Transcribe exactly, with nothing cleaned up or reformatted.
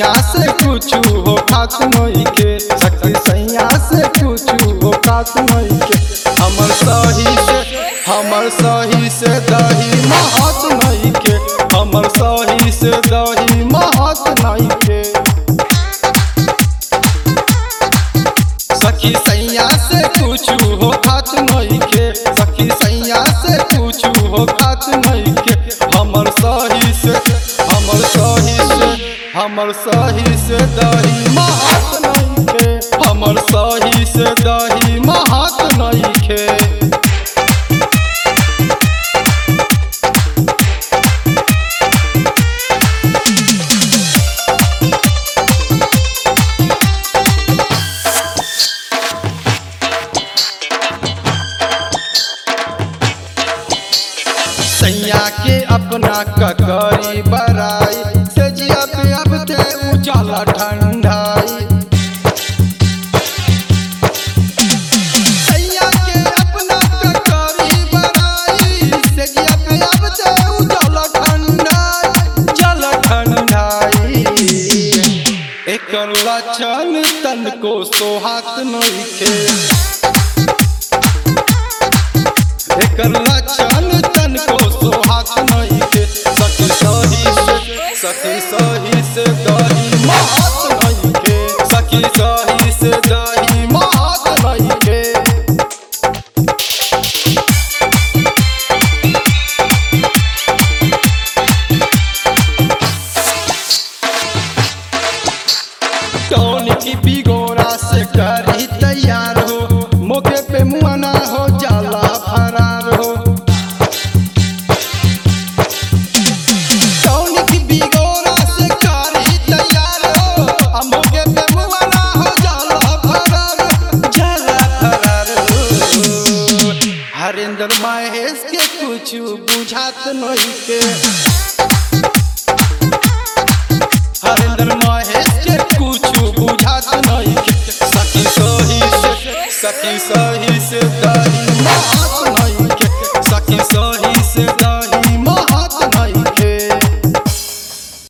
सैया से कुछ हो खात नहीं के, सखी सैया से कुछ हो खात नहीं के। हमर सही से हमर सही से दही महत नहीं के, हमर सही से दही महत नहीं के। सखी सैया से कुछ हो खात नहीं के, सखी सैया से कुछ हो खात नहीं के। हमर सही से हमर सही से हमर सही से दही महत नहीं के, हमर सही से दही महत नहीं के। सैया के अपना ककरी बराई, तेजिया पे अब ते उजाला ठंडाई। सैया के अपना ककरी बराई, तेजिया पे अब ते उजाला ठंडाई, जल ठंडाई। एकर लक्षण तन को सोहात नहीं के, एकर लक्षण तन को सोहात नहीं के। सखी सही से सखी सही से दही महत नहीं के, सखी सही से दही महत नहीं के। टोनी की बिगोरा से करी तैयार हो, मौके पे मुआना हो जाला फरार हो। टोनी की बिगोरा से करी तैयार हो, मौके पे मुआना हो जाला फरार जाला फरार हो। हरेंद्र महेश के कुछ बुझात नहीं के, हरेंद्र महेश के कुछ बुझात नहीं के। सखी सही से सखी सही से दही महत